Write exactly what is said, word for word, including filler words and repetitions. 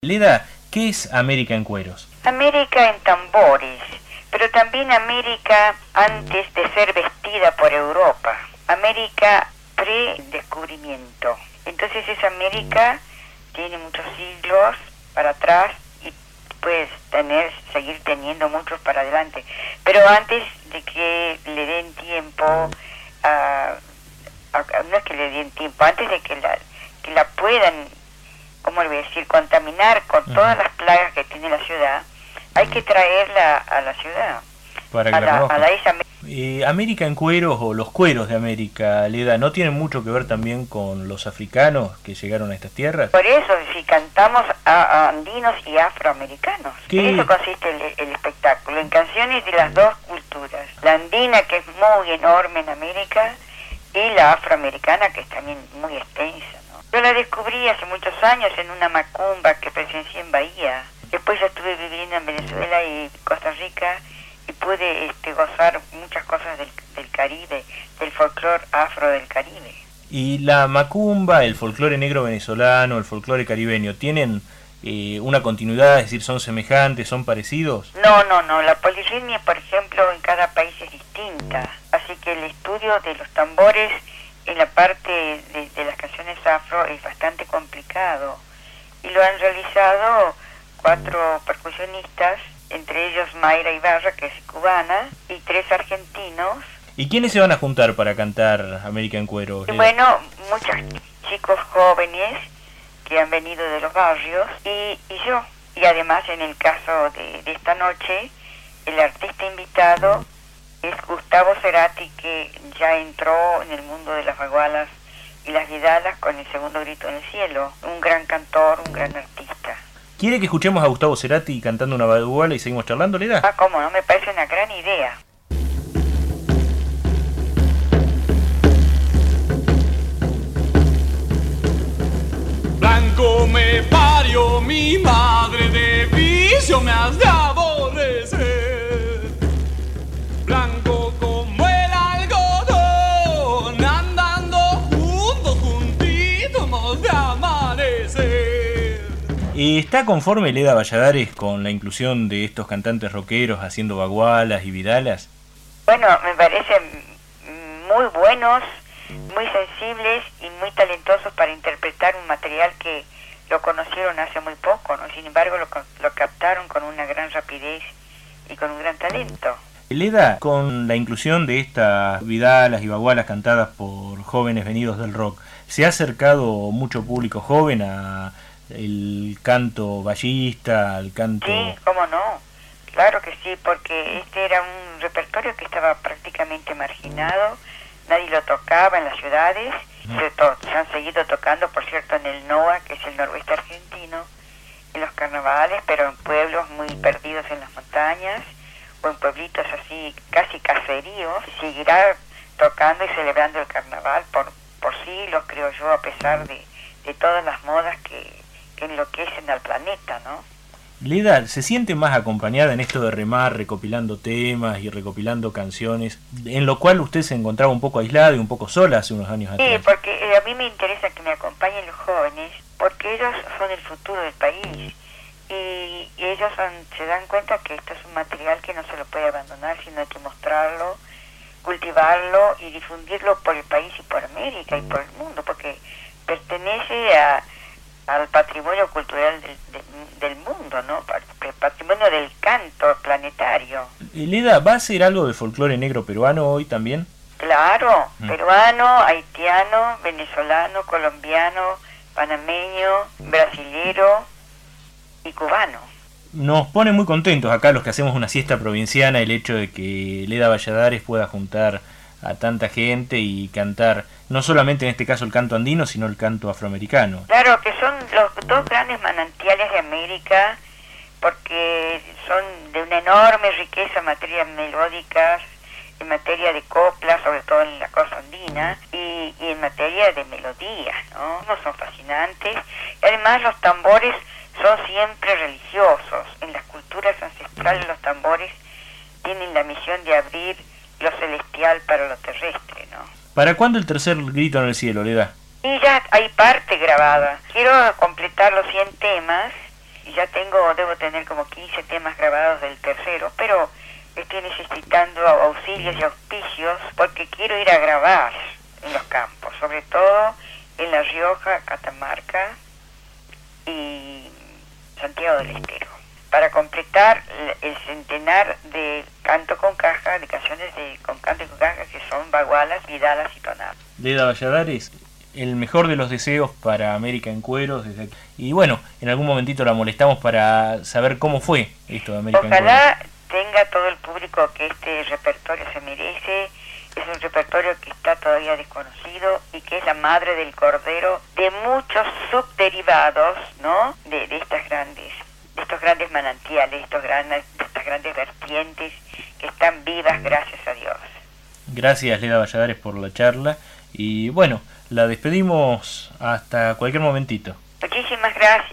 Leda, ¿qué es América en cueros? América en tambores, pero también América antes de ser vestida por Europa. América pre-descubrimiento. Entonces esa América tiene muchos siglos para atrás y puede tener, seguir teniendo muchos para adelante. Pero antes de que le den tiempo a, a no es que le den tiempo, antes de que la, que la puedan, ¿cómo le voy a decir?, contaminar con uh-huh. todas las plagas que tiene la ciudad, hay que traerla a la ciudad. Para que a la, la, a la esa... eh, América en cueros, o los cueros de América, Leda, ¿no tienen mucho que ver también con los africanos que llegaron a estas tierras? Por eso, si cantamos a, a andinos y afroamericanos. ¿Qué? En eso consiste el, el espectáculo, en canciones de las dos culturas. La andina, que es muy enorme en América, y la afroamericana, que es también muy extensa, ¿no? Yo la descubrí hace muchos años en una macumba que presencié en Bahía. Después ya estuve viviendo en Venezuela y Costa Rica, y pude este, gozar muchas cosas del, del Caribe, del folclore afro del Caribe. ¿Y la macumba, el folclore negro venezolano, el folclore caribeño, tienen eh, una continuidad, es decir, son semejantes, son parecidos? No, no, no, la polirritmia, por ejemplo, en cada país es distinta, así que el estudio de los tambores en la parte de, de las canciones afro es bastante complicado, y lo han realizado cuatro percusionistas, entre ellos Mayra Ibarra, que es cubana, y tres argentinos. ¿Y quiénes se van a juntar para cantar América en cueros? Bueno, muchos chicos jóvenes que han venido de los barrios, y, y yo. Y además, en el caso de, de esta noche, el artista invitado es Gustavo Cerati, que ya entró en el mundo de las bagualas y las vidalas con El segundo grito en el cielo. Un gran cantor, un gran artista. ¿Quiere que escuchemos a Gustavo Cerati cantando una baguala y seguimos charlando, Leda? Ah, cómo no, me parece una gran idea. Blanco me parió mi madre, de vicio me has de aborrecer. Blanco como el algodón, andando juntos, juntitos hemos de amanecer. ¿Está conforme Leda Valladares con la inclusión de estos cantantes rockeros haciendo bagualas y vidalas? Bueno, me parecen muy buenos, muy sensibles y muy talentosos para interpretar un material que lo conocieron hace muy poco, ¿no? Sin embargo, lo, lo captaron con una gran rapidez y con un gran talento. Leda, con la inclusión de estas vidalas y bagualas cantadas por jóvenes venidos del rock, ¿se ha acercado mucho público joven a el canto vallista, al canto...? Sí, cómo no, claro que sí, porque este era un repertorio que estaba prácticamente marginado, nadie lo tocaba en las ciudades, mm. se, to se han seguido tocando, por cierto, en el NOA, que es el noroeste argentino, en los carnavales, pero en pueblos muy perdidos en las montañas, o en pueblitos así, casi caseríos. Seguirá tocando y celebrando el carnaval por, por siglos, creo yo, a pesar de, de todas las modas que que enloquecen al planeta, ¿no? Leda, ¿se siente más acompañada en esto de remar, recopilando temas y recopilando canciones, en lo cual usted se encontraba un poco aislada y un poco sola hace unos años atrás? Sí, porque eh, a mí me interesa que me acompañen los jóvenes, porque ellos son el futuro del país, y, y ellos son, se dan cuenta que esto es un material que no se lo puede abandonar, sino hay que mostrarlo, cultivarlo y difundirlo por el país y por América y por el mundo, porque pertenece a al patrimonio cultural del, del, del mundo, ¿no? El patrimonio del canto planetario. Leda, ¿va a hacer algo de folclore negro peruano hoy también? Claro, mm. peruano, haitiano, venezolano, colombiano, panameño, brasilero y cubano. Nos pone muy contentos acá los que hacemos una siesta provinciana el hecho de que Leda Valladares pueda juntar a tanta gente y cantar no solamente en este caso el canto andino, sino el canto afroamericano. Claro, que son los dos grandes manantiales de América, porque son de una enorme riqueza en materia melódicas, en materia de coplas, sobre todo en la cosa andina, y, y en materia de melodías, ¿no? No son fascinantes. Y además los tambores son siempre religiosos. En las culturas ancestrales los tambores tienen la misión de abrir lo celestial para lo terrestre, ¿no? ¿Para cuándo el tercer grito en el cielo, Leda? Y ya hay parte grabada. Quiero completar los cien temas y ya tengo, debo tener como quince temas grabados del tercero, pero estoy necesitando auxilios y auspicios porque quiero ir a grabar en los campos, sobre todo en La Rioja, Catamarca y Santiago del Estero, para completar el centenar de canto con caja, de canciones de con canto y con caja que son bagualas, vidalas y tonadas. Leda Valladares, el mejor de los deseos para América en Cueros. Desde aquí. Y bueno, en algún momentito la molestamos para saber cómo fue esto de América Ojalá en Cueros. Ojalá tenga todo el público que este repertorio se merece. Es un repertorio que está todavía desconocido y que es la madre del cordero de muchos subderivados, ¿no? De, de estas grandes, de estos grandes manantiales, estos grandes, de estas grandes vertientes que están vivas, gracias a Dios. Gracias, Leda Valladares, por la charla. Y bueno, la despedimos hasta cualquier momentito. Muchísimas gracias.